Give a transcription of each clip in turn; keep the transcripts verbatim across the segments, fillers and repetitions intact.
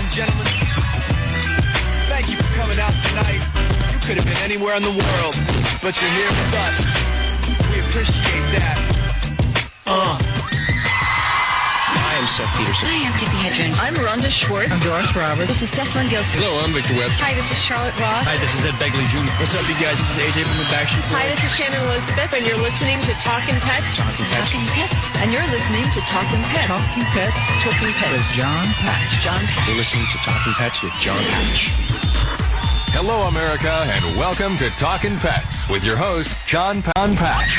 and gentlemen, thank you for coming out tonight. You could have been anywhere in the world, but you're here with us. We appreciate that. Uh. I am Seth Peterson. Hi, I'm Tippi Hedren. I'm Rhonda Schwartz. I'm Doris Roberts. This is Jessalyn Gilson. Hello, I'm Victor Webb. Hi, this is Charlotte Ross. Hi, this is Ed Begley Junior What's up, you guys? This is A J from the Backstreet Boys. Hi, this is Shannon Elizabeth, and you're listening to Talkin' Pets. Talking Pets. Talking Pets. And you're listening to Talkin' Pets. Talking Pets. Talking Pets. With John Patch. John Patch. You're listening to Talking Pets with John Patch. Hello, America, and welcome to Talkin' Pets with your host, John Pound Patch.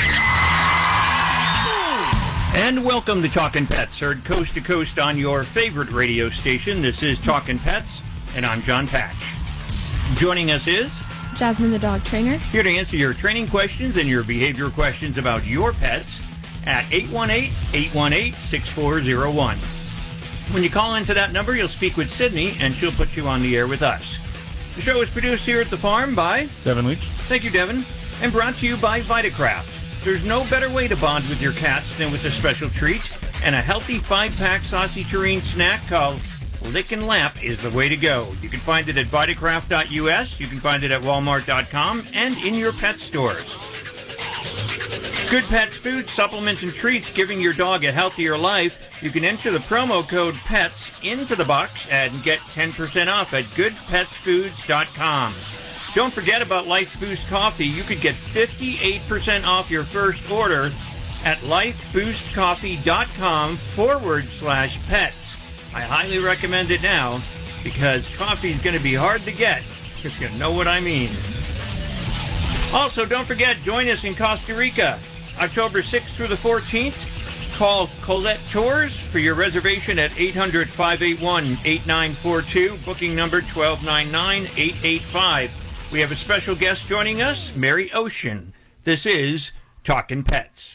And welcome to Talkin' Pets, heard coast to coast on your favorite radio station. This is Talkin' Pets, and I'm John Patch. Joining us is Jasmine the dog trainer, here to answer your training questions and your behavior questions about your pets at eight one eight, eight one eight, six four zero one. When you call into that number, you'll speak with Sydney, and she'll put you on the air with us. The show is produced here at the farm by Devin Leach. Thank you, Devin. And brought to you by Vitacraft. There's no better way to bond with your cats than with a special treat, and a healthy five-pack saucy tureen snack called Lick and Lap is the way to go. You can find it at Vitacraft dot U S, you can find it at Walmart dot com, and in your pet stores. Good Pets food, supplements, and treats giving your dog a healthier life. You can enter the promo code PETS into the box and get ten percent off at good pets foods dot com. Don't forget about Life Boost Coffee. You could get fifty-eight percent off your first order at lifeboostcoffee.com forward slash pets. I highly recommend it now because coffee is going to be hard to get, if you know what I mean. Also, don't forget, join us in Costa Rica, October sixth through the fourteenth. Call Colette Tours for your reservation at eight hundred, five eight one, eight nine four two, booking number one two nine nine, eight eight five. We have a special guest joining us, Mary Ocean. This is Talkin' Pets.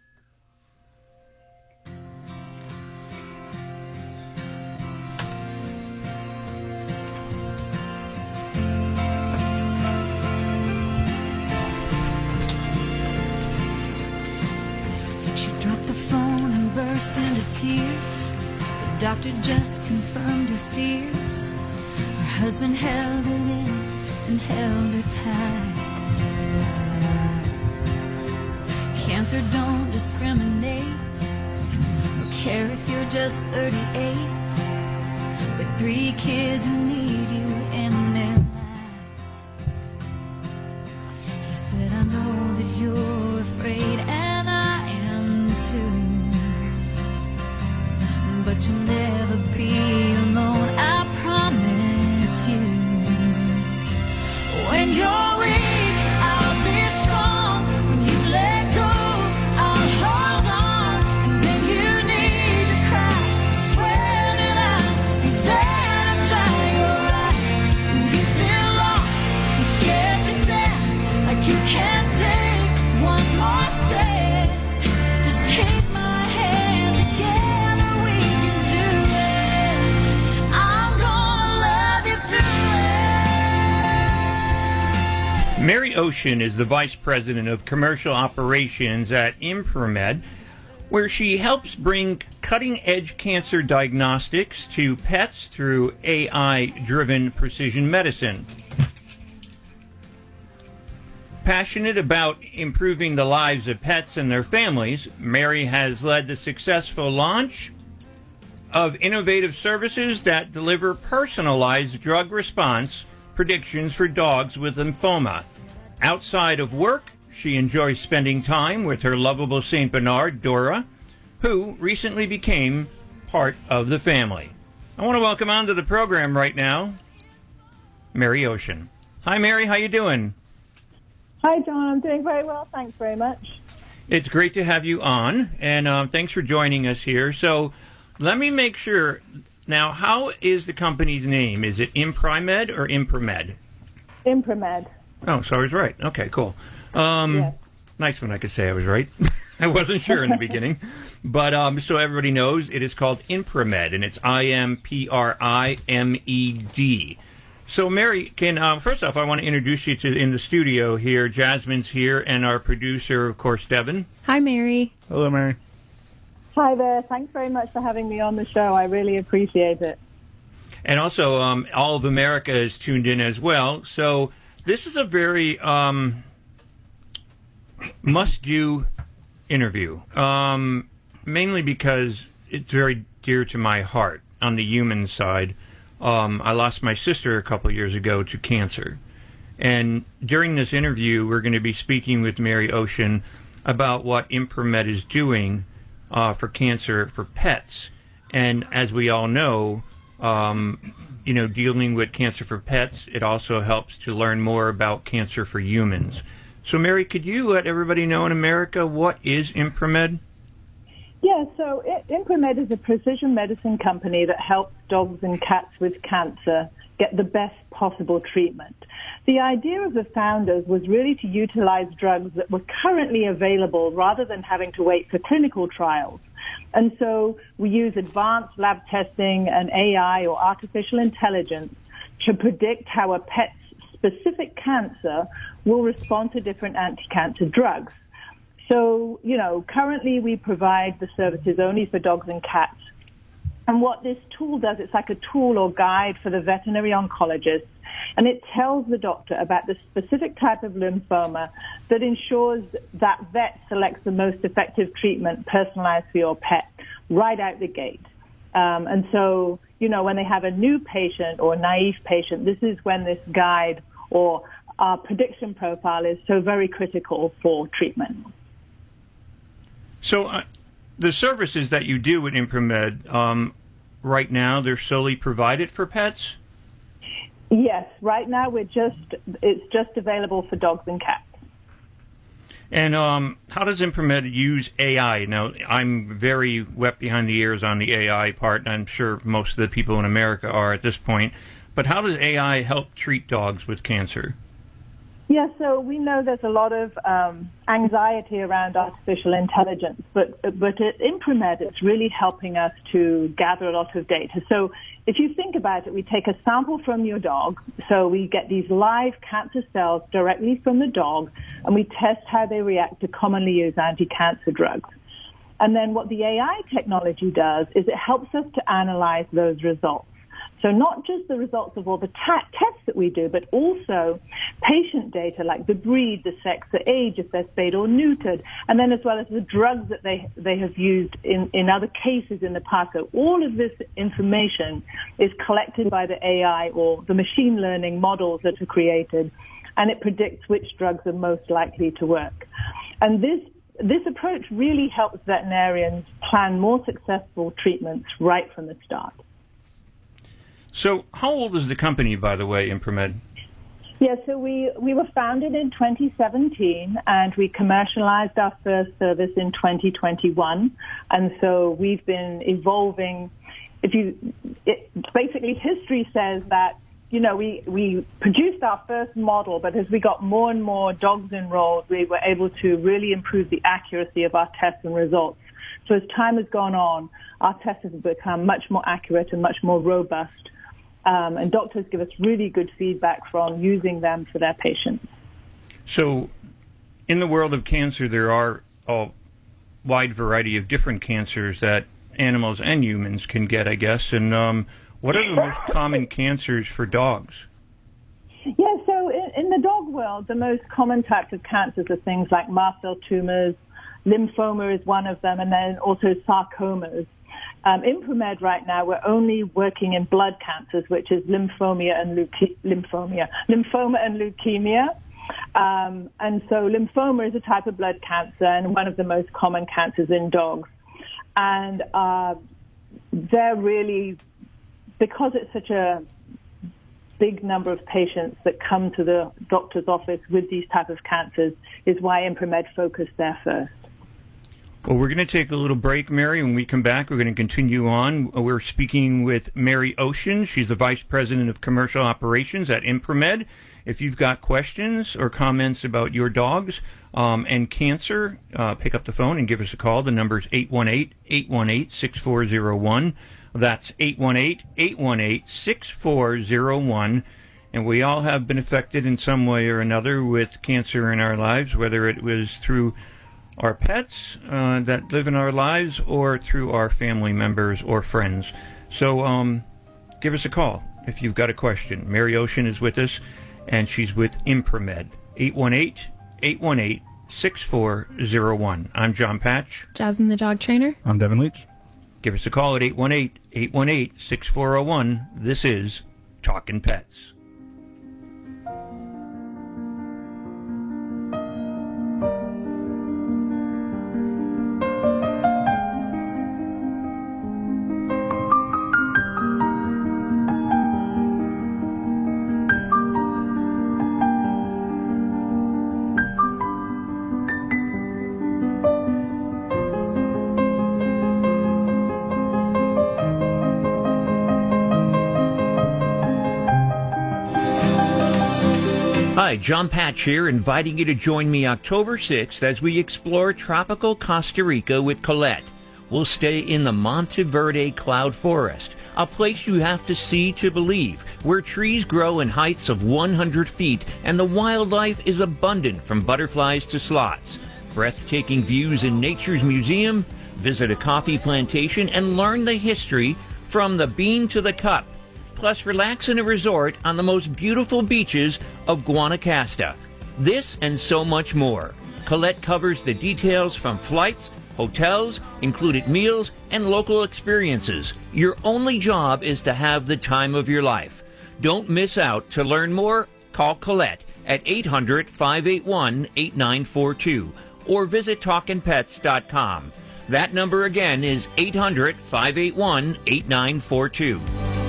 She dropped the phone and burst into tears. The doctor just confirmed her fears. Her husband held it in and held her tight. Cancer don't discriminate or care if you're just thirty-eight. With three kids who need you in their lives. He said, I know that you're afraid and I am too, but you'll never be alone, I promise you. When you're weak, I'll be strong. When you let go, I'll hold on. And when you need to cry, swear that I'll be there to dry your eyes. When you feel lost, you're scared to death, like you can't take one more step. Just take my hand, together we can do it. I'm gonna love you through it. Mary Ocean is the Vice President of Commercial Operations at Impromed, where she helps bring cutting-edge cancer diagnostics to pets through A I-driven precision medicine. Passionate about improving the lives of pets and their families, Mary has led the successful launch of innovative services that deliver personalized drug response predictions for dogs with lymphoma. Outside of work, she enjoys spending time with her lovable Saint Bernard, Dora, who recently became part of the family. I want to welcome onto the program right now, Mary Ocean. Hi, Mary. How you doing? Hi, John. I'm doing very well. Thanks very much. It's great to have you on, and uh, thanks for joining us here. So let me make sure. Now, how is the company's name? Is it Impromed or Impromed? Impromed. Oh, so I was right. Okay, cool. Um, yes. Nice when I could say I was right. I wasn't sure in the beginning. But um, so everybody knows, it is called Impromed, and it's I M P R I M E D. So, Mary, can uh, first off, I want to introduce you to in the studio here. Jasmine's here, and our producer, of course, Devin. Hi, Mary. Hello, Mary. Hi there. Thanks very much for having me on the show. I really appreciate it. And also, um, all of America is tuned in as well. So this is a very um, must-do interview, um, mainly because it's very dear to my heart on the human side. Um, I lost my sister a couple years ago to cancer. And during this interview, we're going to be speaking with Mary Ocean about what Impromed is doing uh, for cancer for pets. And as we all know, um, you know, dealing with cancer for pets, it also helps to learn more about cancer for humans. So, Mary, could you let everybody know in America what is Impromed? Yeah, so I- Impromed is a precision medicine company that helps dogs and cats with cancer get the best possible treatment. The idea of the founders was really to utilize drugs that were currently available rather than having to wait for clinical trials. And so we use advanced lab testing and A I or artificial intelligence to predict how a pet's specific cancer will respond to different anti-cancer drugs. So, you know, currently we provide the services only for dogs and cats. And what this tool does, it's like a tool or guide for the veterinary oncologist, and it tells the doctor about the specific type of lymphoma that ensures that vet selects the most effective treatment personalized for your pet right out the gate. Um, and so, you know, when they have a new patient or naive patient, this is when this guide or our prediction profile is so very critical for treatment. So uh, the services that you do at Impromed, um, right now, they're solely provided for pets? Yes, right now we're just, it's just available for dogs and cats. And um, how does Impromed use A I? Now, I'm very wet behind the ears on the A I part, and I'm sure most of the people in America are at this point. But how does A I help treat dogs with cancer? Yeah, so we know there's a lot of um, anxiety around artificial intelligence, but but at Impromed, it's really helping us to gather a lot of data. So if you think about it, we take a sample from your dog, so we get these live cancer cells directly from the dog, and we test how they react to commonly used anti-cancer drugs. And then what the A I technology does is it helps us to analyze those results. So not just the results of all the ta- tests that we do, but also patient data like the breed, the sex, the age, if they're spayed or neutered, and then as well as the drugs that they they have used in, in other cases in the past. So all of this information is collected by the A I or the machine learning models that are created, and it predicts which drugs are most likely to work. And this this approach really helps veterinarians plan more successful treatments right from the start. So how old is the company, by the way, Impromed? Yeah, so we, we were founded in twenty seventeen, and we commercialized our first service in twenty twenty-one. And so we've been evolving. If you, it, basically, history says that, you know, we, we produced our first model, but as we got more and more dogs enrolled, we were able to really improve the accuracy of our tests and results. So as time has gone on, our tests have become much more accurate and much more robust. Um, and doctors give us really good feedback from using them for their patients. So in the world of cancer, there are a wide variety of different cancers that animals and humans can get, I guess. And um, what are the most common cancers for dogs? Yeah, so in, in the dog world, the most common types of cancers are things like mast cell tumors, lymphoma is one of them, and then also sarcomas. Um, Impromed right now, we're only working in blood cancers, which is lymphoma and leuke- lymphoma, lymphoma and leukemia. Um, and so lymphoma is a type of blood cancer and one of the most common cancers in dogs. And uh, they're really, because it's such a big number of patients that come to the doctor's office with these type of cancers, is why Impromed focused there first. Well, we're going to take a little break, Mary. When we come back, we're going to continue on. We're speaking with Mary Ocean. She's the Vice President of Commercial Operations at Impromed. If you've got questions or comments about your dogs um, and cancer, uh, pick up the phone and give us a call. The number is eight one eight, eight one eight, six four zero one. That's eight one eight, eight one eight, six four zero one. And we all have been affected in some way or another with cancer in our lives, whether it was through our pets uh, that live in our lives or through our family members or friends. So um, give us a call if you've got a question. Mary Ocean is with us, and she's with Impromed. eight one eight, eight one eight, six four zero one. I'm John Patch. Jasmine the dog trainer. I'm Devin Leach. Give us a call at eight one eight, eight one eight, six four zero one. This is Talkin' Pets. Hi, John Patch here, inviting you to join me October sixth as we explore tropical Costa Rica with Colette. We'll stay in the Monteverde Cloud Forest, a place you have to see to believe, where trees grow in heights of one hundred feet and the wildlife is abundant from butterflies to sloths. Breathtaking views in Nature's Museum, visit a coffee plantation and learn the history from the bean to the cup. Plus, relax in a resort on the most beautiful beaches of Guanacaste. This and so much more. Colette covers the details from flights, hotels, included meals, and local experiences. Your only job is to have the time of your life. Don't miss out. To learn more, call Colette at eight hundred, five eight one, eight nine four two or visit talkin pets dot com. That number again is eight hundred, five eight one, eight nine four two.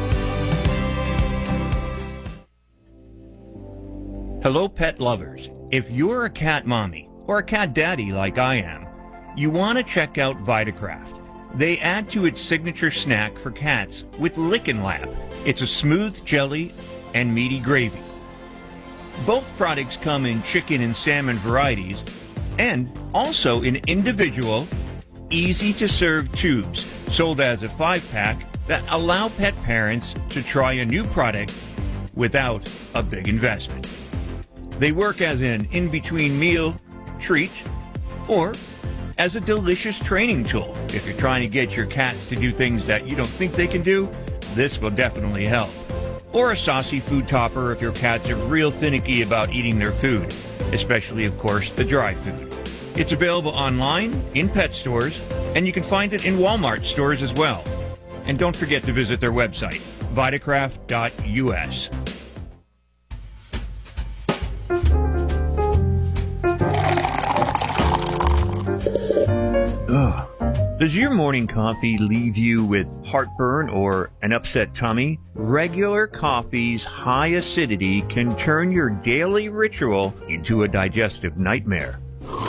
Hello, pet lovers. If you're a cat mommy or a cat daddy like I am, you want to check out Vitacraft. They add to its signature snack for cats with Lickin' Lap. It's a smooth jelly and meaty gravy. Both products come in chicken and salmon varieties and also in individual, easy-to-serve tubes sold as a five-pack that allow pet parents to try a new product without a big investment. They work as an in-between meal treat or as a delicious training tool. If you're trying to get your cats to do things that you don't think they can do, this will definitely help. Or a saucy food topper if your cats are real finicky about eating their food, especially, of course, the dry food. It's available online, in pet stores, and you can find it in Walmart stores as well. And don't forget to visit their website, vitacraft dot U S. Ugh. Does your morning coffee leave you with heartburn or an upset tummy? Regular coffee's high acidity can turn your daily ritual into a digestive nightmare.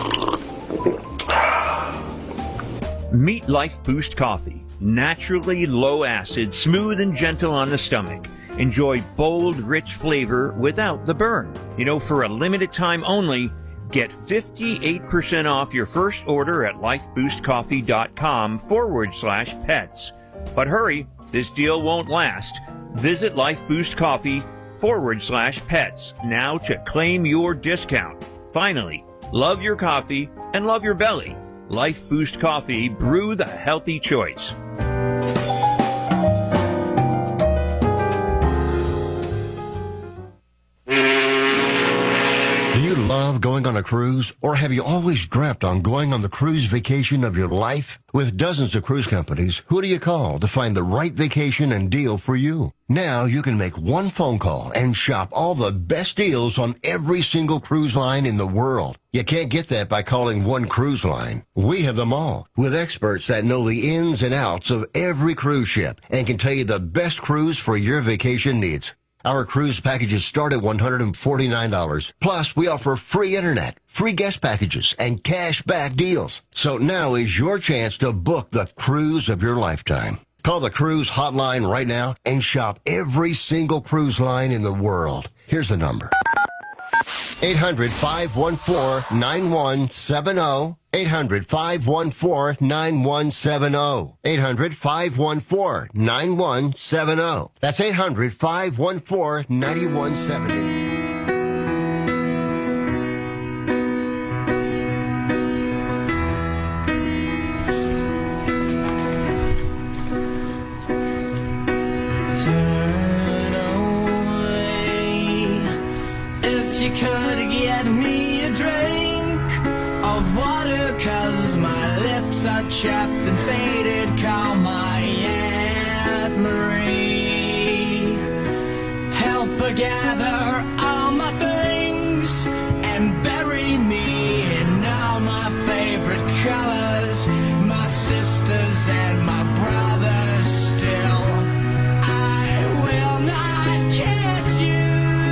Meet Life Boost Coffee. Naturally low acid, smooth and gentle on the stomach. Enjoy bold, rich flavor without the burn. You know, for a limited time only, get fifty-eight percent off your first order at lifeboostcoffee.com forward slash pets. But hurry, this deal won't last. Visit lifeboostcoffee forward slash pets now to claim your discount. Finally, love your coffee and love your belly. Life Boost Coffee, brew the healthy choice. Do you love going on a cruise, or have you always dreamt on going on the cruise vacation of your life? With dozens of cruise companies, who do you call to find the right vacation and deal for you? Now you can make one phone call and shop all the best deals on every single cruise line in the world. You can't get that by calling one cruise line. We have them all, with experts that know the ins and outs of every cruise ship and can tell you the best cruise for your vacation needs. Our cruise packages start at one hundred forty-nine dollars. Plus, we offer free internet, free guest packages, and cash back deals. So now is your chance to book the cruise of your lifetime. Call the cruise hotline right now and shop every single cruise line in the world. Here's the number. eight hundred, five one four, nine one seven zero. eight hundred, five one four, nine one seven zero. eight hundred, five one four, nine one seven zero. That's eight hundred, five one four, nine one seven zero. Turn chapped and faded, call my Aunt Marie. Help her gather all my things and bury me in all my favorite colors, my sisters and my brothers still. I will not kiss you,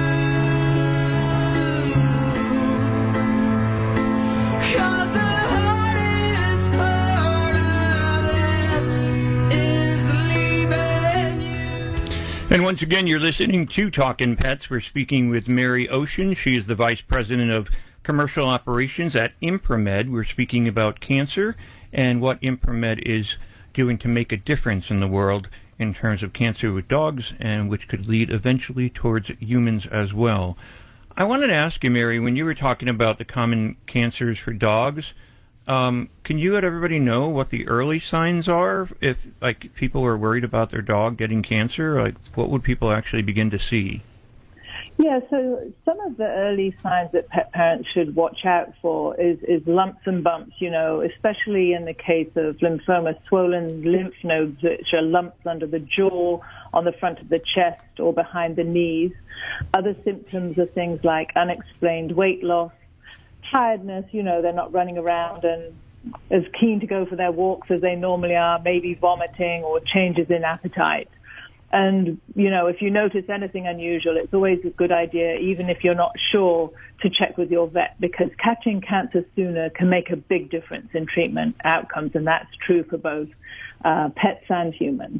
'cause the hardest part of this is leaving you. And once again, you're listening to Talkin' Pets. We're speaking with Mary Ocean. She is the Vice President of Commercial Operations at Impromed. We're speaking about cancer and what Impromed is doing to make a difference in the world in terms of cancer with dogs, and which could lead eventually towards humans as well. I wanted to ask you, Mary, when you were talking about the common cancers for dogs, um, can you let everybody know what the early signs are? If like people are worried about their dog getting cancer, like what would people actually begin to see? Yeah, so some of the early signs that pet parents should watch out for is, is lumps and bumps, you know, especially in the case of lymphoma, swollen lymph nodes, which are lumps under the jaw, on the front of the chest, or behind the knees. Other symptoms are things like unexplained weight loss, tiredness, you know, they're not running around and as keen to go for their walks as they normally are, maybe vomiting or changes in appetite. And, you know, if you notice anything unusual, it's always a good idea, even if you're not sure, to check with your vet, because catching cancer sooner can make a big difference in treatment outcomes, and that's true for both uh, pets and humans.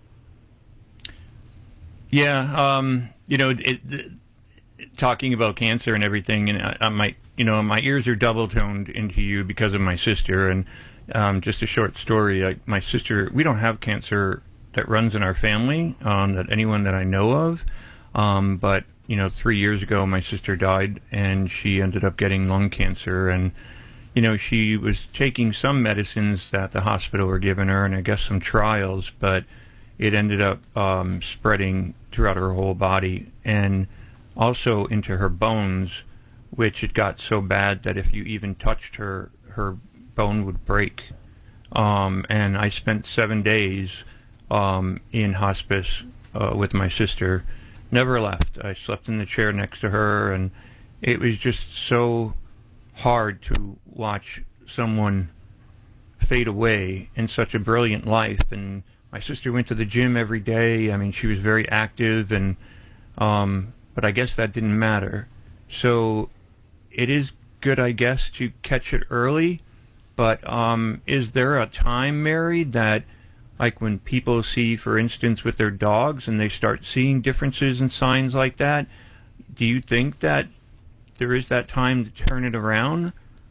Yeah, um, you know, it, it, talking about cancer and everything, and I, I might, you know, my ears are double toned into you because of my sister. And um, just a short story, like my sister, we don't have cancer that runs in our family, um, that anyone that I know of. Um, but, you know, three years ago, my sister died, and she ended up getting lung cancer. And, you know, she was taking some medicines that the hospital were giving her, and I guess some trials, but it ended up um, spreading throughout her whole body and also into her bones, which it got so bad that if you even touched her, her bone would break. Um, and I spent seven days Um, in hospice uh, with my sister. Never left. I slept in the chair next to her, and it was just so hard to watch someone fade away in such a brilliant life. And my sister went to the gym every day. I mean, she was very active, and um, but I guess that didn't matter. So it is good, I guess, to catch it early. But um, is there a time, Mary, that like when people see, for instance, with their dogs and they start seeing differences and signs like that, do you think that there is that time to turn it around?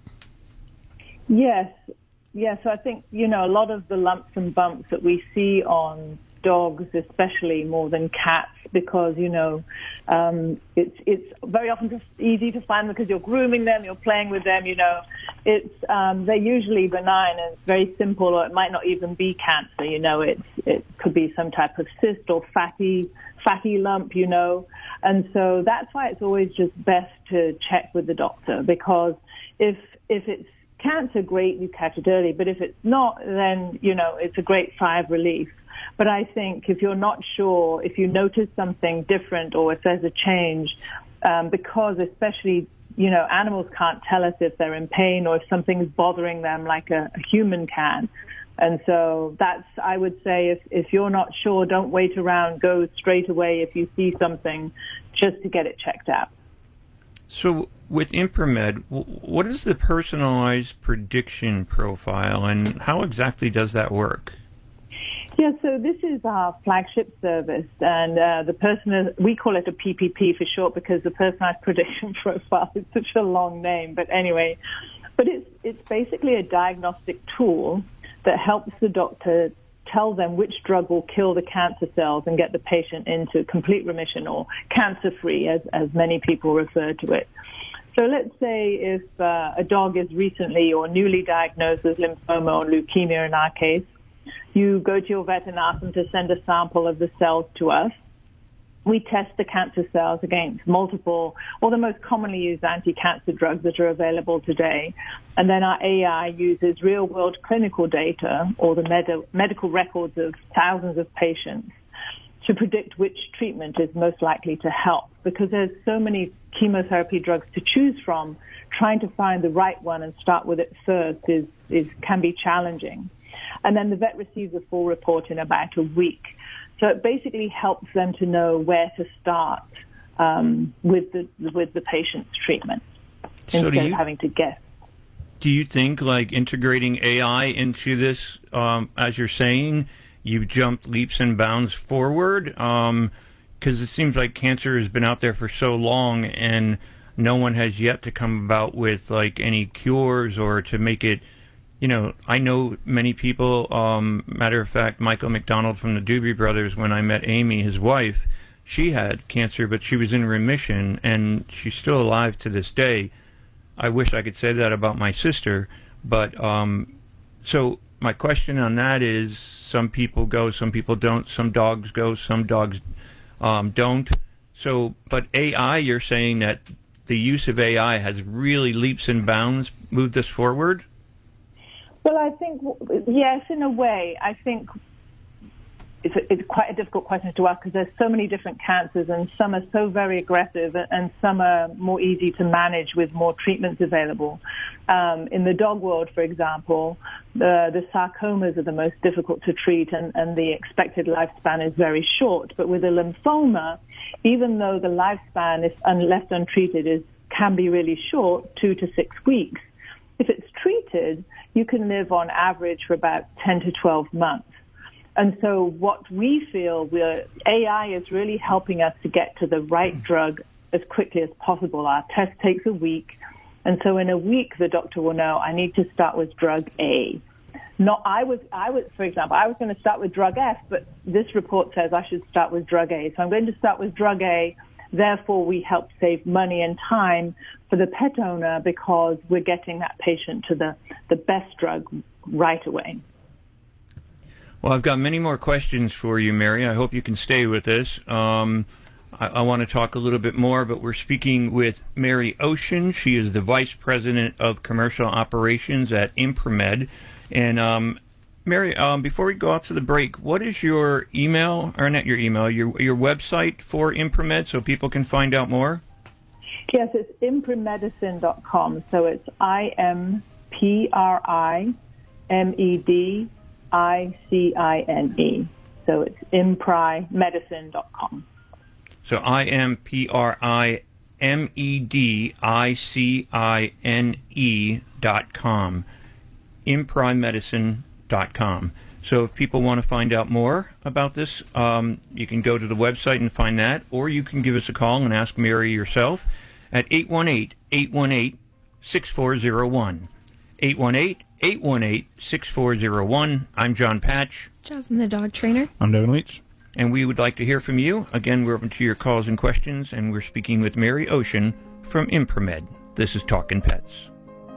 Yes. Yes, so I think, you know, a lot of the lumps and bumps that we see on dogs, especially more than cats, because, you know, um, it's it's very often just easy to find because you're grooming them, you're playing with them, you know. It's um, they're usually benign and it's very simple, or it might not even be cancer, you know. It's it could be some type of cyst or fatty fatty lump, you know. And so that's why it's always just best to check with the doctor, because if if it's cancer, great, you catch it early. But if it's not, then, you know, it's a great sigh of relief. But I think if you're not sure, if you notice something different or if there's a change, um, because especially, you know, animals can't tell us if they're in pain or if something's bothering them like a, a human can. And so that's, I would say, if, if you're not sure, don't wait around. Go straight away if you see something, just to get it checked out. So with Impromed, what is the personalized prediction profile, and how exactly does that work? Yeah, so this is our flagship service, and uh, the person, we call it a P P P for short, because the personalized prediction profile is such a long name. But anyway, but it's it's basically a diagnostic tool that helps the doctor tell them which drug will kill the cancer cells and get the patient into complete remission, or cancer-free, as, as many people refer to it. So let's say if uh, a dog is recently or newly diagnosed with lymphoma or leukemia in our case, you go to your vet and ask them to send a sample of the cells to us. we test the cancer cells against multiple, or the most commonly used anti-cancer drugs that are available today. And then our A I uses real-world clinical data, or the med- medical records of thousands of patients, to predict which treatment is most likely to help. Because there's so many chemotherapy drugs to choose from, trying to find the right one and start with it first is, is can be challenging. And then the vet receives a full report in about a week. So it basically helps them to know where to start um, with the with the patient's treatment So instead do you- of having to guess. Do you think, like, integrating A I into this, um, as you're saying, you've jumped leaps and bounds forward? Because it seems like cancer has been out there for so long, and no one has yet to come about with, like, any cures or to make it, you know, I know many people, um, matter of fact, Michael McDonald from the Doobie Brothers, when I met Amy, his wife, she had cancer, but she was in remission, and she's still alive to this day. I wish I could say that about my sister, but um, so my question on that is, some people go, some people don't, some dogs go, some dogs um, don't. So, but A I, you're saying that the use of A I has really leaps and bounds moved this forward? Well, I think, yes, in a way. I think it's, a, it's quite a difficult question to ask because there's so many different cancers, and some are so very aggressive and some are more easy to manage with more treatments available. Um, in the dog world, for example, the, the sarcomas are the most difficult to treat, and, and the expected lifespan is very short. But with a lymphoma, even though the lifespan, if un, left untreated, is can be really short, two to six weeks, if it's treated, you can live on average for about ten to twelve months. And so what we feel, we're, A I is really helping us to get to the right drug as quickly as possible. Our test takes a week. And so in a week, the doctor will know, I need to start with drug A. Not, I was, I was, for example, I was going to start with drug F, but this report says I should start with drug A. So I'm going to start with drug A. Therefore, we help save money and time for the pet owner because we're getting that patient to the, the best drug right away. Well, I've got many more questions for you, Mary. I hope you can stay with us. Um, I, I want to talk a little bit more, but we're speaking with Mary Ocean. She is the Vice President of Commercial Operations at Impromed. And, um, Mary, um, before we go out to the break, what is your email, or not your email, your your website for Impromed so people can find out more? Yes, it's impremedicine dot com. So it's I M P R I M E D I C I N E. So it's impremedicine dot com. So I M P R I M E D I C I N E dot com. impremedicine dot com. So if people want to find out more about this, um, you can go to the website and find that, or you can give us a call and ask Mary yourself at eight one eight, eight one eight, six four zero one. eight one eight, eight one eight, six four zero one. I'm John Patch. Jasmine the dog trainer. I'm Devin Leach. And we would like to hear from you. Again, we're open to your calls and questions, and we're speaking with Mary Ocean from Impromed. This is Talkin' Pets.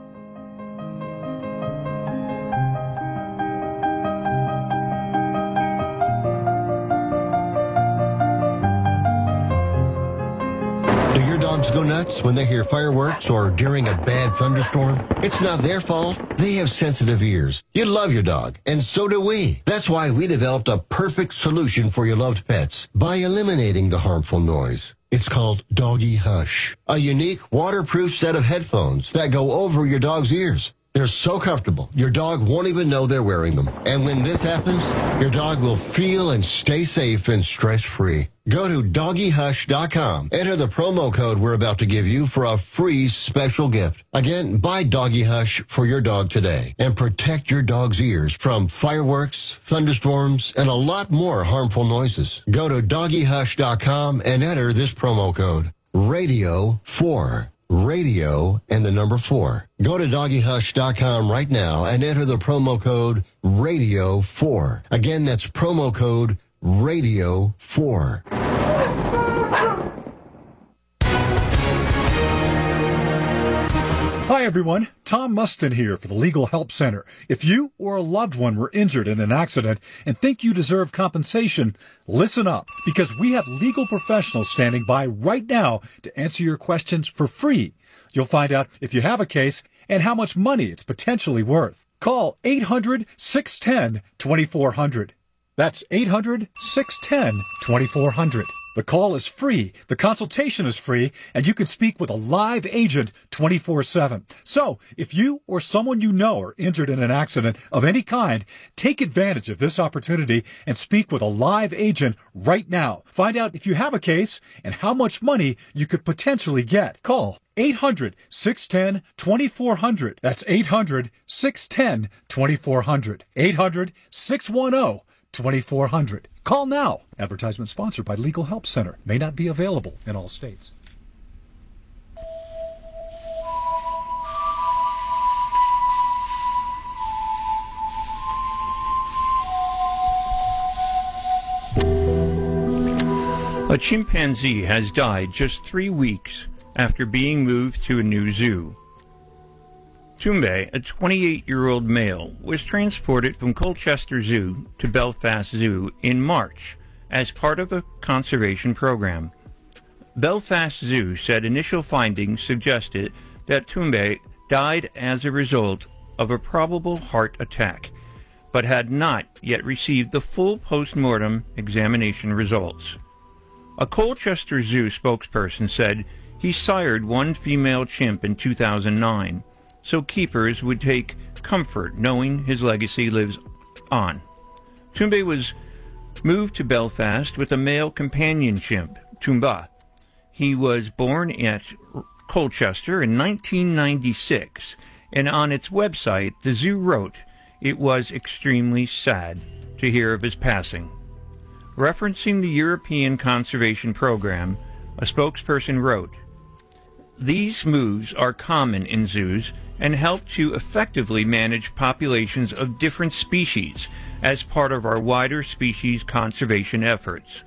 Do your dogs go nuts when they hear fireworks or during a bad thunderstorm? It's not their fault. They have sensitive ears. You love your dog, and so do we. That's why we developed a perfect solution for your loved pets by eliminating the harmful noise. It's called Doggy Hush, a unique waterproof set of headphones that go over your dog's ears. They're so comfortable, your dog won't even know they're wearing them. And when this happens, your dog will feel and stay safe and stress-free. Go to doggy hush dot com. Enter the promo code we're about to give you for a free special gift. Again, buy Doggy Hush for your dog today and protect your dog's ears from fireworks, thunderstorms, and a lot more harmful noises. Go to doggy hush dot com and enter this promo code, radio four. Radio and the number four. Go to doggy hush dot com right now and enter the promo code radio four. Again, that's promo code radio four. Hi, everyone. Tom Mustin here for the Legal Help Center. If you or a loved one were injured in an accident and think you deserve compensation, listen up, because we have legal professionals standing by right now to answer your questions for free. You'll find out if you have a case and how much money it's potentially worth. Call eight hundred, six one zero, two four zero zero. That's eight hundred, six one zero, two four zero zero. The call is free, the consultation is free, and you can speak with a live agent twenty-four seven. So, if you or someone you know are injured in an accident of any kind, take advantage of this opportunity and speak with a live agent right now. Find out if you have a case and how much money you could potentially get. Call eight hundred, six one zero, two four zero zero. That's eight hundred, six one zero, two four zero zero. eight hundred, six one zero, two four zero zero. Call now. Advertisement sponsored by Legal Help Center. May not be available in all states. A chimpanzee has died just three weeks after being moved to a new zoo. Tumbe, a twenty-eight-year-old male, was transported from Colchester Zoo to Belfast Zoo in March as part of a conservation program. Belfast Zoo said initial findings suggested that Tumbe died as a result of a probable heart attack, but had not yet received the full post-mortem examination results. A Colchester Zoo spokesperson said he sired one female chimp in two thousand nine, so keepers would take comfort knowing his legacy lives on. Tumbe was moved to Belfast with a male companion chimp, Tumba. He was born at Colchester in nineteen ninety-six, and on its website, the zoo wrote it was extremely sad to hear of his passing. Referencing the European Conservation Program, a spokesperson wrote, "These moves are common in zoos and help to effectively manage populations of different species as part of our wider species conservation efforts."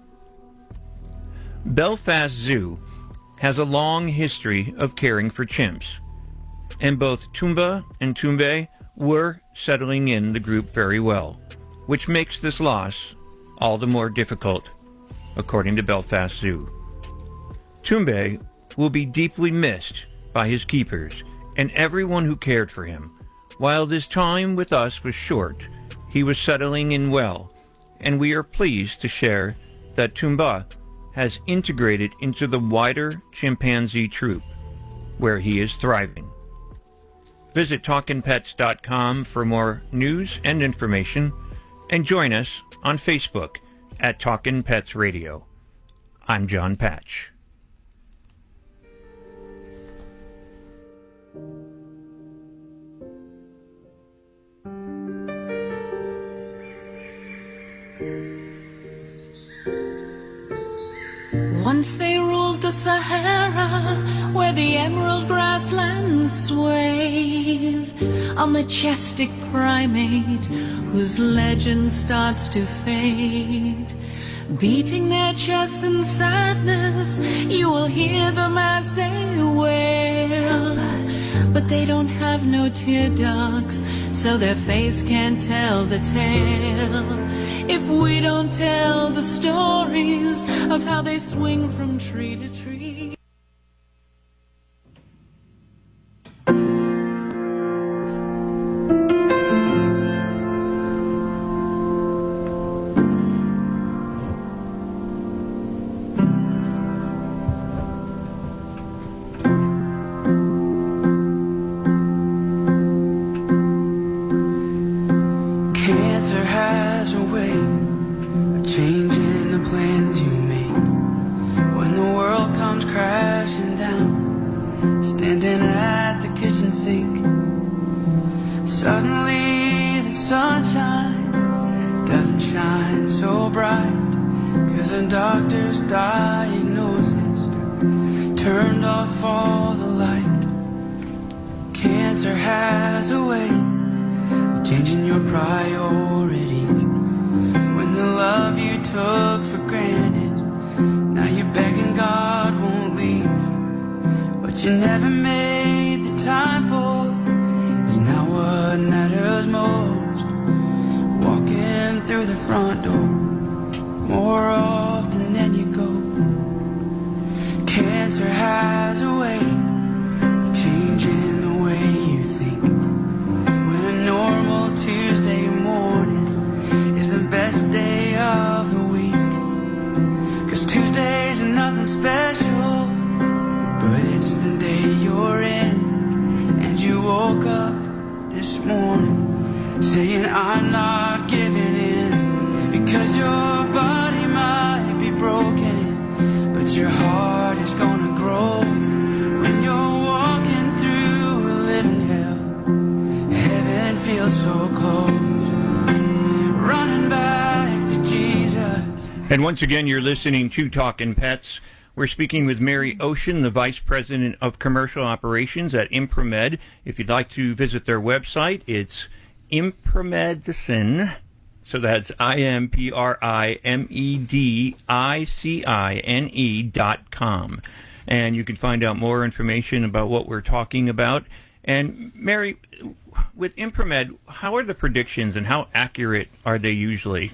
Belfast Zoo has a long history of caring for chimps, and both Tumba and Tumbe were settling in the group very well, which makes this loss all the more difficult, according to Belfast Zoo. Tumbe will be deeply missed by his keepers and everyone who cared for him. While his time with us was short, he was settling in well, and we are pleased to share that Tumba has integrated into the wider chimpanzee troop, where he is thriving. Visit talkin pets dot com for more news and information, and join us on Facebook at Talkin' Pets Radio. I'm John Patch. Once they ruled the Sahara, where the emerald grasslands swayed, a majestic primate whose legend starts to fade. Beating their chests in sadness, you will hear them as they wail. But they don't have no tear ducts, so their face can't tell the tale. If we don't tell the stories of how they swing from tree to tree. Cancer has a way of changing the plans you make. When the world comes crashing down, standing at the kitchen sink, suddenly the sunshine doesn't shine so bright, 'cause the doctor's diagnosis turned off all the light. Cancer has a way of changing your priorities. When the love you took for granted, now you're begging God won't leave. But you never made the time through the front door more often than you go. Cancer has a way of changing the way you think. When a normal Tuesday morning is the best day of the week. 'Cause Tuesdays are nothing special, but it's the day you're in. And you woke up this morning saying I'm not giving in, because your body might be broken, but your heart is gonna grow. When you're walking through a living hell, heaven feels so close, running back to Jesus. And once again, you're listening to Talkin' Pets. We're speaking with Mary Ocean, the Vice President of Commercial Operations at Impromed. If you'd like to visit their website, it's Impromedicine. So that's I M P R I M E D I C I N E dot com. And you can find out more information about what we're talking about. And Mary, with Impromed, how are the predictions and how accurate are they usually?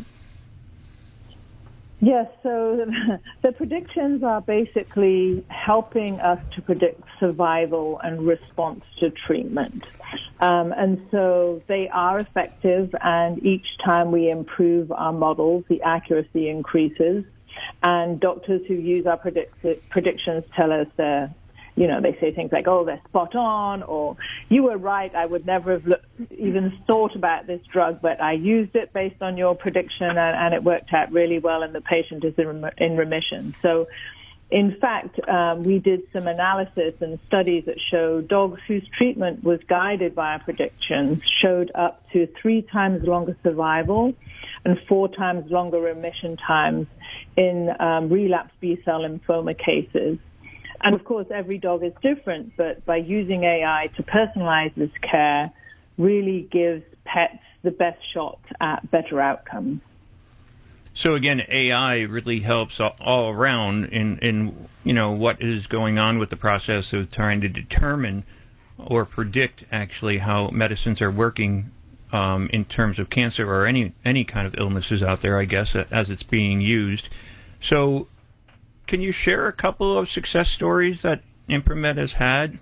Yes, so the predictions are basically helping us to predict survival and response to treatment. Um, and so they are effective, and each time we improve our models, the accuracy increases. And doctors who use our predict- predictions tell us they're, you know, they say things like, oh, they're spot on, or you were right, I would never have look, even thought about this drug, but I used it based on your prediction, and, and it worked out really well, and the patient is in, in remission. So, in fact, um, we did some analysis and studies that show dogs whose treatment was guided by our predictions showed up to three times longer survival and four times longer remission times in um, relapsed B-cell lymphoma cases. And, of course, every dog is different, but by using A I to personalize this care really gives pets the best shot at better outcomes. So, again, A I really helps all, all around in, in, you know, what is going on with the process of trying to determine or predict, actually, how medicines are working um, in terms of cancer or any, any kind of illnesses out there, I guess, as it's being used. So, can you share a couple of success stories that Impromed has had?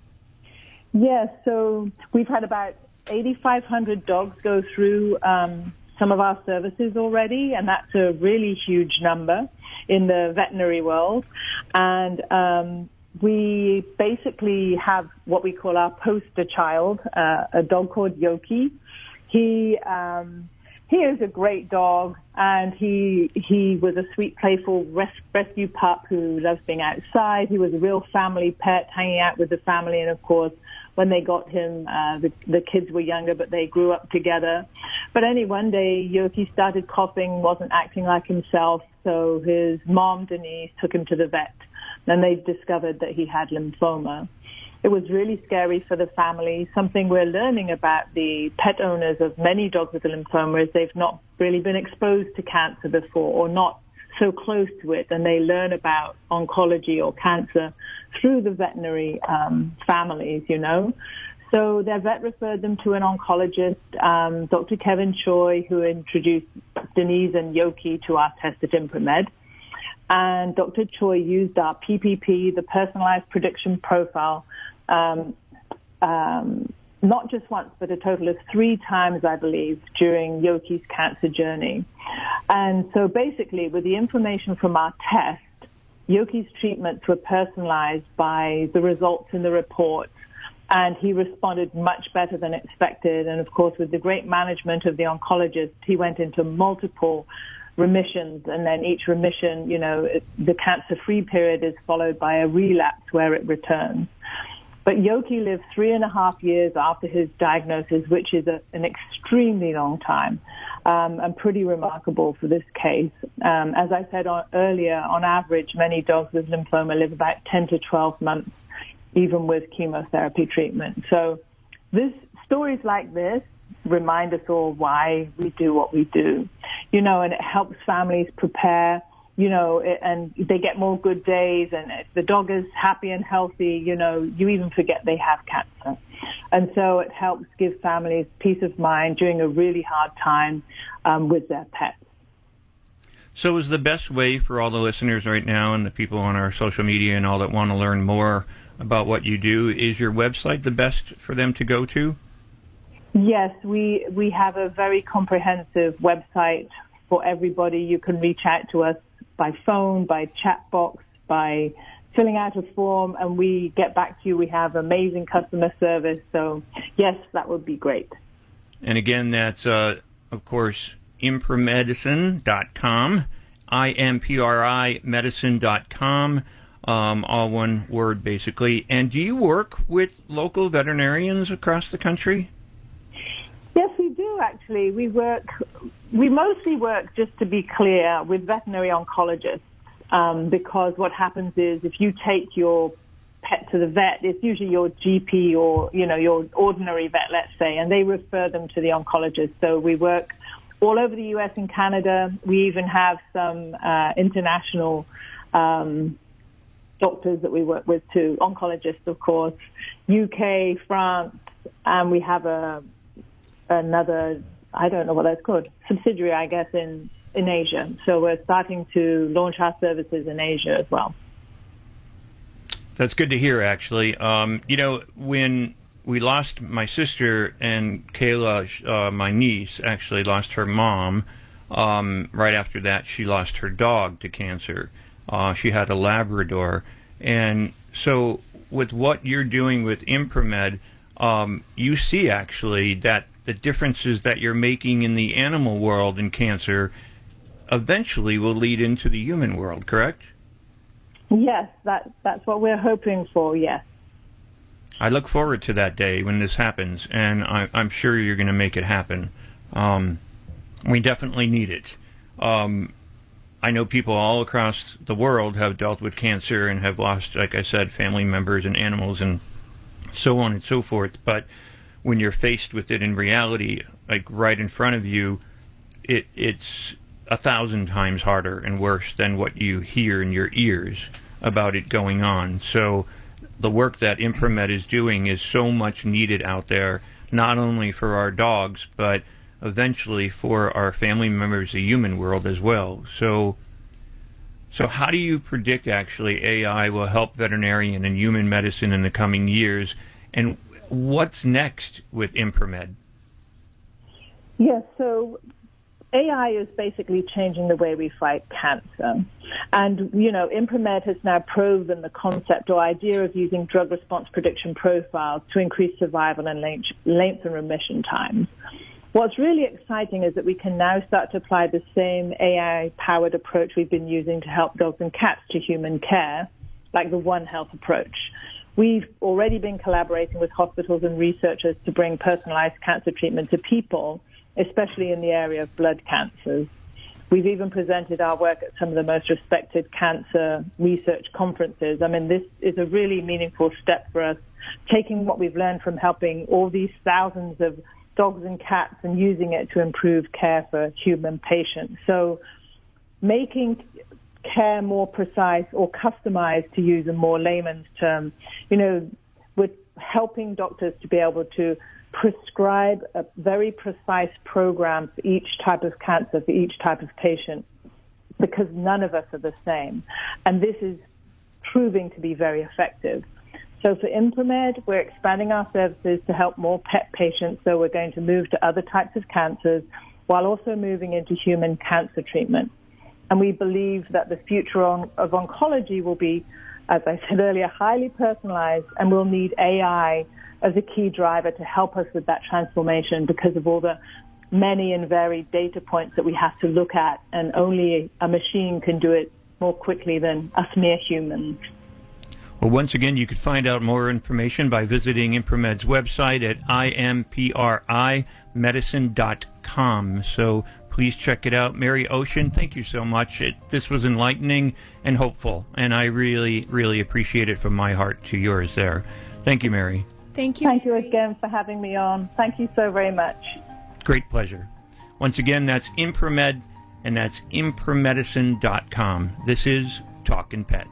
Yes, so we've had about eighty-five hundred dogs go through um, some of our services already, and that's a really huge number in the veterinary world. And um, we basically have what we call our poster child, uh, a dog called Yoki. He um, he is a great dog, and he he was a sweet, playful res- rescue pup who loves being outside. He was a real family pet, hanging out with the family, and of course, when they got him, uh, the, the kids were younger, but they grew up together. But anyway, one day, Yoki started coughing, wasn't acting like himself, so his mom, Denise, took him to the vet, and they discovered that he had lymphoma. It was really scary for the family. Something we're learning about the pet owners of many dogs with lymphoma is they've not really been exposed to cancer before, or not so close to it, and they learn about oncology or cancer through the veterinary um, families, you know. So their vet referred them to an oncologist, um, Doctor Kevin Choi, who introduced Denise and Yoki to our test at Impromed. And Doctor Choi used our P P P, the Personalized Prediction Profile, um, um, not just once, but a total of three times, I believe, during Yoki's cancer journey. And so basically, with the information from our test, Yoki's treatments were personalized by the results in the report, and he responded much better than expected. And, of course, with the great management of the oncologist, he went into multiple remissions, and then each remission, you know, it, the cancer-free period is followed by a relapse where it returns. But Yoki lived three and a half years after his diagnosis, which is a, an extremely long time, um, and pretty remarkable for this case. Um, as I said on, earlier, on average, many dogs with lymphoma live about ten to twelve months, even with chemotherapy treatment. So this stories like this remind us all why we do what we do, you know, and it helps families prepare you know, and they get more good days, and if the dog is happy and healthy, you know, you even forget they have cancer. And so it helps give families peace of mind during a really hard time um, with their pets. So is the best way for all the listeners right now and the people on our social media and all that want to learn more about what you do, is your website the best for them to go to? Yes, we we have a very comprehensive website for everybody. You can reach out to us by phone, by chat box, by filling out a form, and we get back to you. We have amazing customer service. So, yes, that would be great. And again, that's, uh, of course, imprimedicine dot com, I M P R I medicine dot com, um, all one word, basically. And do you work with local veterinarians across the country? Yes, we do, actually. We work, we mostly work, just to be clear, with veterinary oncologists, um, because what happens is if you take your pet to the vet, it's usually your G P or, you know, your ordinary vet, let's say, and they refer them to the oncologist. So we work all over the U S and Canada. We even have some uh, international um, doctors that we work with too, oncologists, of course, U K, France, and we have a another, I don't know what that's called, subsidiary, I guess, in, in Asia. So we're starting to launch our services in Asia as well. That's good to hear, actually. Um, you know, when we lost my sister and Kayla, uh, my niece, actually lost her mom, um, right after that she lost her dog to cancer. Uh, she had a Labrador. And so with what you're doing with Imprimed, um, you see, actually, that the differences that you're making in the animal world in cancer eventually will lead into the human world, correct? Yes, that, that's what we're hoping for, yes. I look forward to that day when this happens, and I, I'm sure you're going to make it happen. Um, we definitely need it. Um, I know people all across the world have dealt with cancer and have lost, like I said, family members and animals and so on and so forth, but when you're faced with it in reality, like right in front of you, it it's a thousand times harder and worse than what you hear in your ears about it going on. So the work that Imprimed is doing is so much needed out there, not only for our dogs, but eventually for our family members, the human world as well. So, so how do you predict, actually, A I will help veterinarian and human medicine in the coming years, and what's next with Imprimed? Yes, so A I is basically changing the way we fight cancer. And, you know, Imprimed has now proven the concept or idea of using drug response prediction profiles to increase survival and length, length and remission times. What's really exciting is that we can now start to apply the same A I-powered approach we've been using to help dogs and cats to human care, like the One Health approach. We've already been collaborating with hospitals and researchers to bring personalized cancer treatment to people, especially in the area of blood cancers. We've even presented our work at some of the most respected cancer research conferences. I mean, this is a really meaningful step for us, taking what we've learned from helping all these thousands of dogs and cats and using it to improve care for human patients. So making care more precise or customized, to use a more layman's term, you know, we're helping doctors to be able to prescribe a very precise program for each type of cancer, for each type of patient, because none of us are the same. And this is proving to be very effective. So for Imprimed, we're expanding our services to help more pet patients, so we're going to move to other types of cancers while also moving into human cancer treatment. And we believe that the future on, of oncology will be, as I said earlier, highly personalized, and we'll need A I as a key driver to help us with that transformation because of all the many and varied data points that we have to look at, and only a machine can do it more quickly than us mere humans. Well, once again, you could find out more information by visiting Imprimed's website at I M P R I medicine dot com. So please check it out. Mary Ocean, thank you so much. It, this was enlightening and hopeful, and I really, really appreciate it from my heart to yours there. Thank you, Mary. Thank you. Thank you again for having me on. Thank you so very much. Great pleasure. Once again, that's Imprimed and that's impermedicine dot com. This is Talkin' Pets.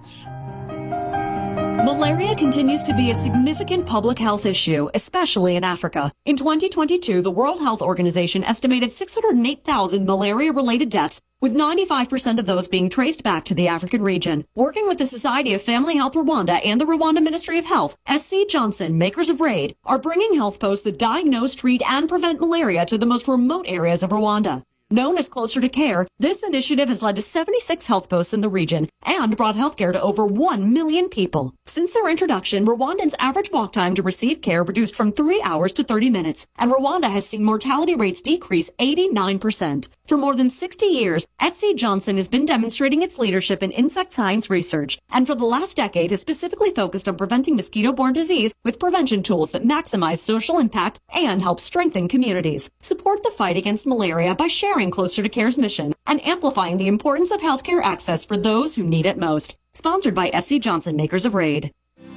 Malaria continues to be a significant public health issue, especially in Africa. In twenty twenty-two, the World Health Organization estimated six hundred eight thousand malaria-related deaths, with ninety-five percent of those being traced back to the African region. Working with the Society of Family Health Rwanda and the Rwanda Ministry of Health, S C Johnson, makers of RAID, are bringing health posts that diagnose, treat, and prevent malaria to the most remote areas of Rwanda. Known as Closer to Care, this initiative has led to seventy-six health posts in the region and brought healthcare to over one million people. Since their introduction, Rwandans' average walk time to receive care reduced from three hours to thirty minutes, and Rwanda has seen mortality rates decrease eighty-nine percent. For more than sixty years, S C Johnson has been demonstrating its leadership in insect science research, and for the last decade has specifically focused on preventing mosquito-borne disease with prevention tools that maximize social impact and help strengthen communities. Support the fight against malaria by sharing Closer to Care's mission and amplifying the importance of healthcare access for those who need it most. Sponsored by S C Johnson, makers of RAID.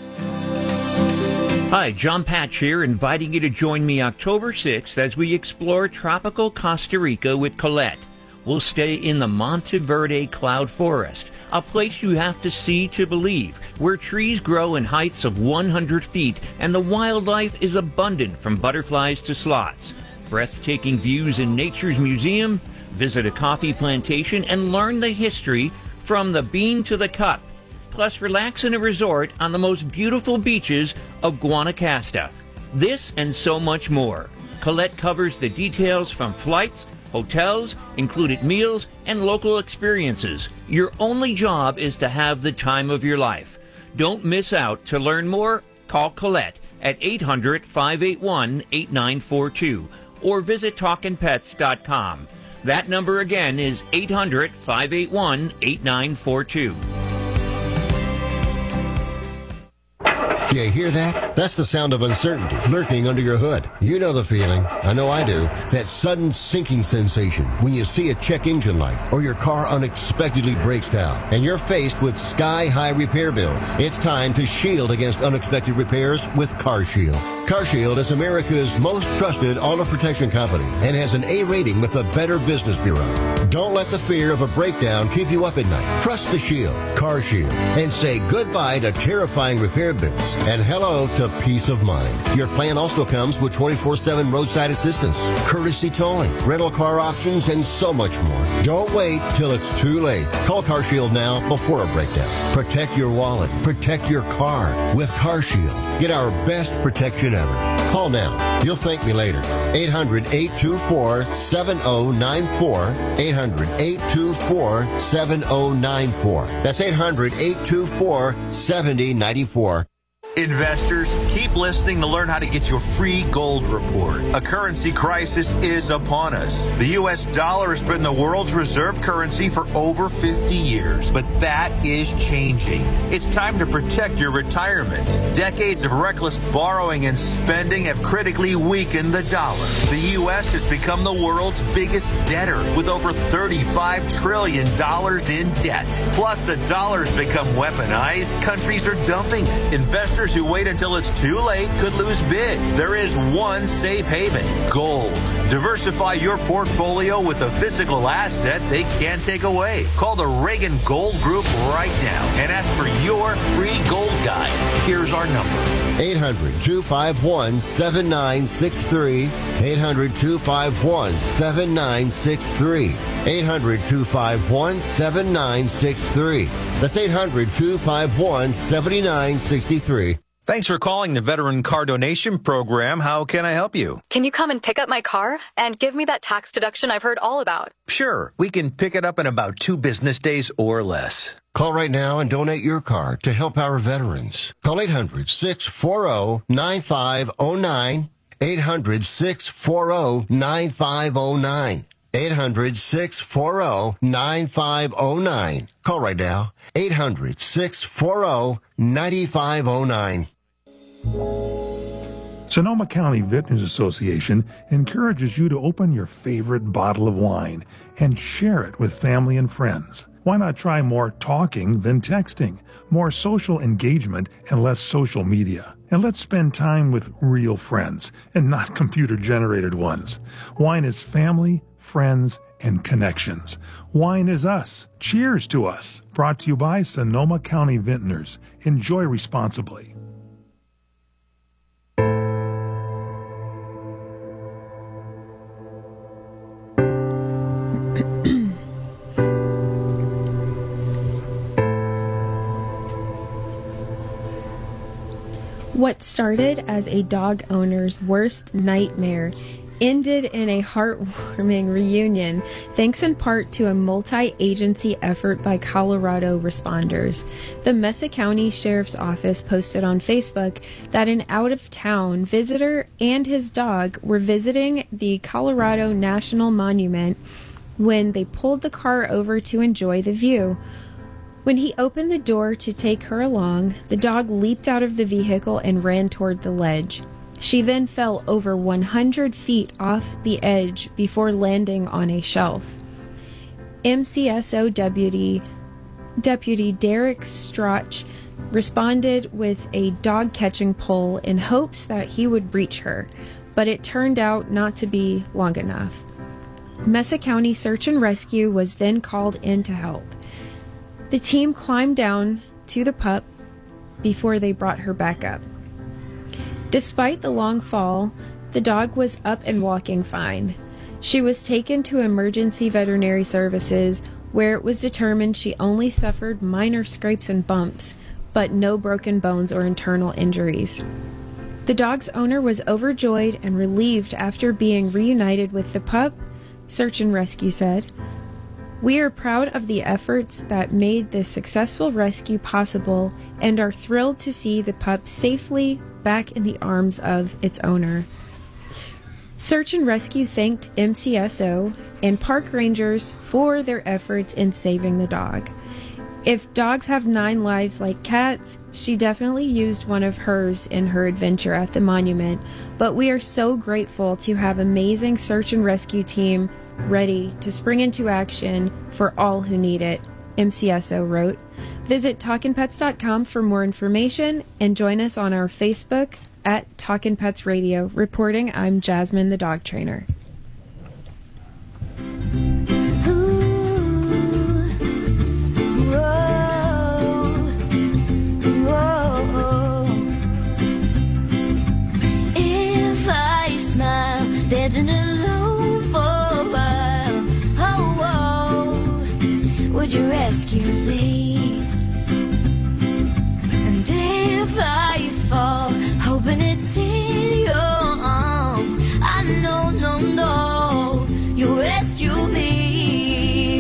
Hi, John Patch here, inviting you to join me October sixth as we explore tropical Costa Rica with Colette. We'll stay in the Monteverde Cloud Forest, a place you have to see to believe, where trees grow in heights of one hundred feet and the wildlife is abundant from butterflies to sloths. Breathtaking views in Nature's Museum, visit a coffee plantation and learn the history from the bean to the cup. Plus, relax in a resort on the most beautiful beaches of Guanacaste. This and so much more. Colette covers the details from flights, hotels, included meals, and local experiences. Your only job is to have the time of your life. Don't miss out. To learn more, call Colette at eight hundred, five eight one, eight nine four two or visit talkin pets dot com. That number again is eight hundred, five eight one, eight nine four two. You hear that? That's the sound of uncertainty lurking under your hood. You know the feeling. I know I do. That sudden sinking sensation when you see a check engine light or your car unexpectedly breaks down and you're faced with sky-high repair bills. It's time to shield against unexpected repairs with CarShield. CarShield is America's most trusted auto protection company and has an A rating with the Better Business Bureau. Don't let the fear of a breakdown keep you up at night. Trust the Shield, CarShield, and say goodbye to terrifying repair bills and hello to peace of mind. Your plan also comes with twenty-four seven roadside assistance, courtesy towing, rental car options, and so much more. Don't wait till it's too late. Call CarShield now before a breakdown. Protect your wallet. Protect your car with CarShield. Get our best protection ever. Call now. You'll thank me later. eight hundred, eight two four, seven oh nine four. eight hundred, eight two four, seven oh nine four. That's eight hundred, eight two four, seven oh nine four. Investors, keep listening to learn how to get your free gold report. A currency crisis is upon us. The U S dollar has been the world's reserve currency for over fifty years, but that is changing. It's time to protect your retirement. Decades of reckless borrowing and spending have critically weakened the dollar. The U S has become the world's biggest debtor with over thirty-five trillion dollars in debt. Plus, the dollar's become weaponized. Countries are dumping it. Investors who wait until it's too late could lose big. There is one safe haven: gold. Diversify your portfolio with a physical asset they can't take away. Call the Reagan Gold Group right now and ask for your free gold guide. Here's our number: eight hundred, two five one, seven nine six three. eight hundred, two five one, seven nine six three. eight hundred, two five one, seven nine six three. That's eight hundred, two five one, seven nine six three. Thanks for calling the Veteran Car Donation Program. How can I help you? Can you come and pick up my car and give me that tax deduction I've heard all about? Sure. We can pick it up in about two business days or less. Call right now and donate your car to help our veterans. Call eight hundred, six four zero, nine five zero nine. eight hundred, six four zero, nine five zero nine. eight hundred, six four zero, nine five zero nine. Call right now. eight hundred, six four zero, nine five zero nine. Sonoma County Vintners Association encourages you to open your favorite bottle of wine and share it with family and friends. Why not try more talking than texting, more social engagement and less social media? And let's spend time with real friends and not computer-generated ones. Wine is family, friends, and connections. Wine is us. Cheers to us. Brought to you by Sonoma County Vintners. Enjoy responsibly. What started as a dog owner's worst nightmare ended in a heartwarming reunion, thanks in part to a multi-agency effort by Colorado responders. The Mesa County Sheriff's Office posted on Facebook that an out-of-town visitor and his dog were visiting the Colorado National Monument when they pulled the car over to enjoy the view. When he opened the door to take her along, the dog leaped out of the vehicle and ran toward the ledge. She then fell over one hundred feet off the edge before landing on a shelf. M C S O Deputy, Deputy Derek Strach responded with a dog-catching pole in hopes that he would reach her, but it turned out not to be long enough. Mesa County Search and Rescue was then called in to help. The team climbed down to the pup before they brought her back up. Despite the long fall, the dog was up and walking fine. She was taken to emergency veterinary services, where it was determined she only suffered minor scrapes and bumps, but no broken bones or internal injuries. The dog's owner was overjoyed and relieved after being reunited with the pup, Search and Rescue said. We are proud of the efforts that made this successful rescue possible and are thrilled to see the pup safely back in the arms of its owner. Search and Rescue thanked M C S O and park rangers for their efforts in saving the dog. If dogs have nine lives like cats, she definitely used one of hers in her adventure at the monument, but we are so grateful to have amazing search and rescue team ready to spring into action for all who need it, M C S O wrote. Visit talkin pets dot com for more information and join us on our Facebook at Talkin' Pets Radio. Reporting, I'm Jasmine, the dog trainer. If I smile, there's an alone for a while. Oh, oh, would you rescue me? And if I fall, hoping it's in your arms, I know, no, no, you'll rescue me.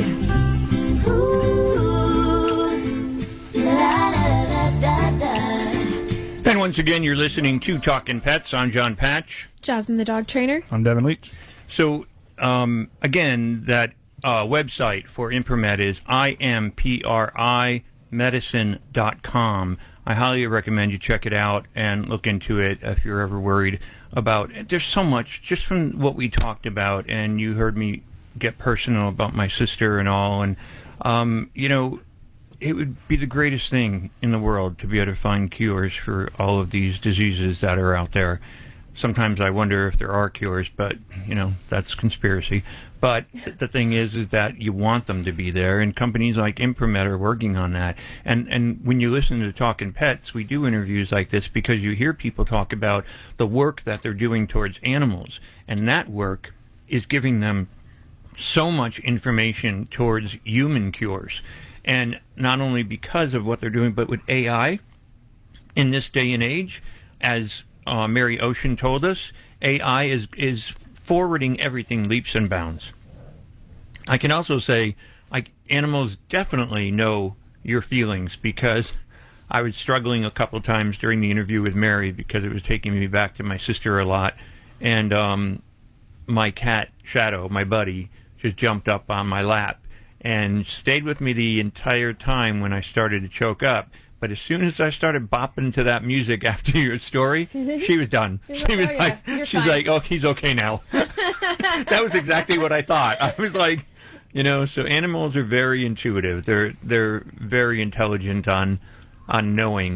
Ooh, la, da, da, da, da. And once again, you're listening to Talkin' Pets. I'm John Patch. Jasmine, the dog trainer. I'm Devin Leach. So, um, again, that uh, website for Impromed is I M P R I medicine dot com. I highly recommend you check it out and look into it if you're ever worried about it. There's so much, just from what we talked about, and you heard me get personal about my sister and all, and, um, you know, it would be the greatest thing in the world to be able to find cures for all of these diseases that are out there. Sometimes I wonder if there are cures, but, you know, that's conspiracy. But the thing is, is that you want them to be there, and companies like Impromed are working on that. And and when you listen to Talkin' Pets, we do interviews like this because you hear people talk about the work that they're doing towards animals, and that work is giving them so much information towards human cures. And not only because of what they're doing, but with A I, in this day and age, as uh, Mary Ocean told us, A I is is forwarding everything leaps and bounds. I can also say, I, animals definitely know your feelings, because I was struggling a couple of times during the interview with Mary because it was taking me back to my sister a lot, and um, my cat, Shadow, my buddy, just jumped up on my lap and stayed with me the entire time when I started to choke up. But as soon as I started bopping to that music after your story, she was done. She's She like, was "Oh, like, yeah, you're she's fine." like, oh, he's okay now. That was exactly what I thought. I was like, you know, so animals are very intuitive. They're they're very intelligent on on knowing,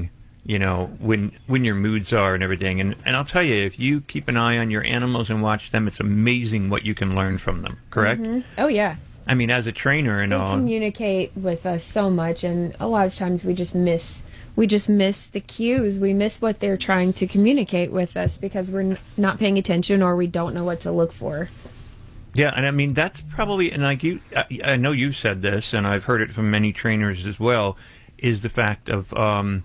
you know, when when your moods are and everything. And, and I'll tell you, if you keep an eye on your animals and watch them, it's amazing what you can learn from them, correct? Mhm. Oh, yeah. I mean, as a trainer and They all. communicate with us so much, and a lot of times we just miss we just miss the cues. We miss what they're trying to communicate with us because we're n- not paying attention or we don't know what to look for. Yeah, and I mean, that's probably, and like you, I, I know you said this, and I've heard it from many trainers as well, is the fact of um,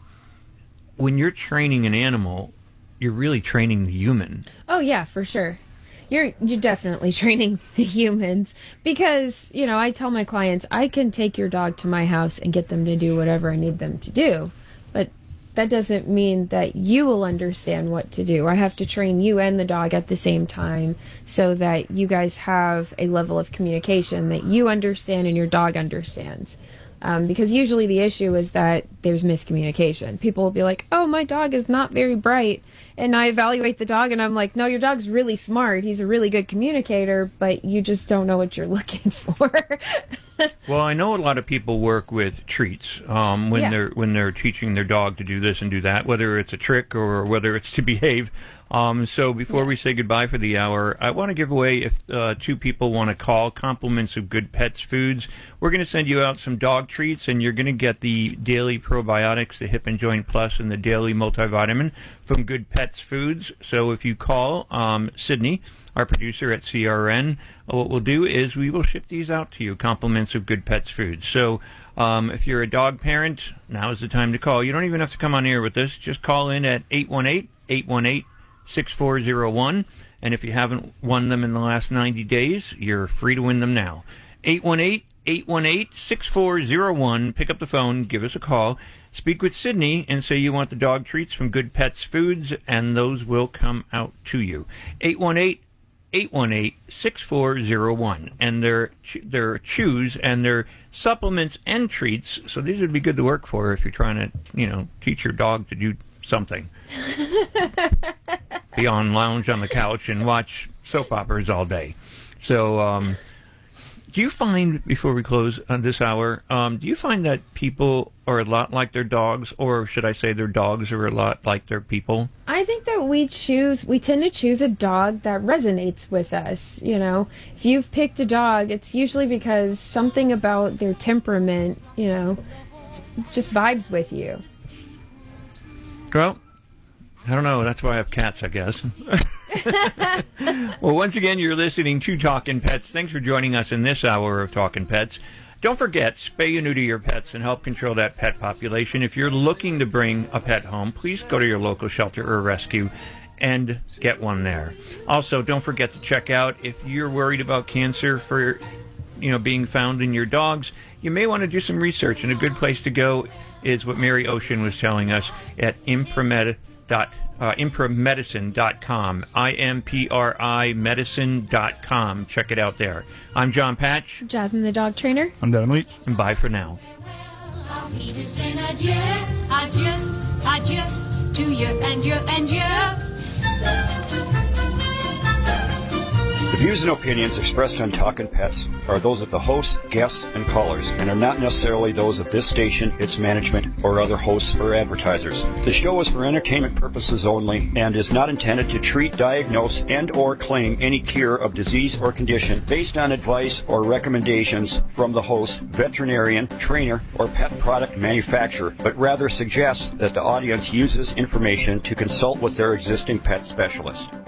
when you're training an animal, you're really training the human. Oh yeah, for sure. You're you're definitely training the humans because, you know, I tell my clients I can take your dog to my house and get them to do whatever I need them to do. But that doesn't mean that you will understand what to do. I have to train you and the dog at the same time so that you guys have a level of communication that you understand and your dog understands. Um, because usually the issue is that there's miscommunication. People will be like, oh, my dog is not very bright. And I evaluate the dog and I'm like, no, your dog's really smart. He's a really good communicator, but you just don't know what you're looking for. Well, I know a lot of people work with treats um, when Yeah. they're when they're teaching their dog to do this and do that, whether it's a trick or whether it's to behave. Um, so before we say goodbye for the hour, I want to give away, if uh, two people want to call, compliments of Good Pets Foods. We're going to send you out some dog treats, and you're going to get the Daily Probiotics, the Hip and Joint Plus, and the Daily Multivitamin from Good Pets Foods. So if you call um, Sydney, our producer at C R N, what we'll do is we will ship these out to you, compliments of Good Pets Foods. So um, if you're a dog parent, now is the time to call. You don't even have to come on air with us. Just call in at eight one eight, eight one eight, six four zero one. And if you haven't won them in the last ninety days, you're free to win them now. eight one eight, eight one eight, six four zero one. Pick up the phone, give us a call. Speak with Sydney and say you want the dog treats from Good Pets Foods, and those will come out to you. eight one eight, eight one eight, six four zero one. And they're, they're chews and they're supplements and treats, so these would be good to work for if you're trying to, you know, teach your dog to do something. Beyond lounge on the couch and watch soap operas all day. So, um, do you find, before we close on this hour, um, do you find that people are a lot like their dogs, or should I say their dogs are a lot like their people? I think that we choose, we tend to choose a dog that resonates with us, you know. If you've picked a dog, it's usually because something about their temperament, you know, just vibes with you. Well, I don't know. That's why I have cats, I guess. Well, once again, you're listening to Talkin' Pets. Thanks for joining us in this hour of Talkin' Pets. Don't forget, spay and neuter your pets and help control that pet population. If you're looking to bring a pet home, please go to your local shelter or rescue and get one there. Also, don't forget to check out, if you're worried about cancer for, you know, being found in your dogs, you may want to do some research, and a good place to go is what Mary Ocean was telling us at imprimed dot com. Uh, imprimedicine dot com, I M P R I medicine dot com. Check it out there. I'm John Patch. Jasmine the dog trainer. I'm Devin Leach. And bye for now. Me to say adieu, adieu, adieu to you and you and you. The views and opinions expressed on Talkin' Pets are those of the hosts, guests, and callers, and are not necessarily those of this station, its management, or other hosts or advertisers. The show is for entertainment purposes only and is not intended to treat, diagnose, and or claim any cure of disease or condition based on advice or recommendations from the host, veterinarian, trainer, or pet product manufacturer, but rather suggests that the audience uses information to consult with their existing pet specialist.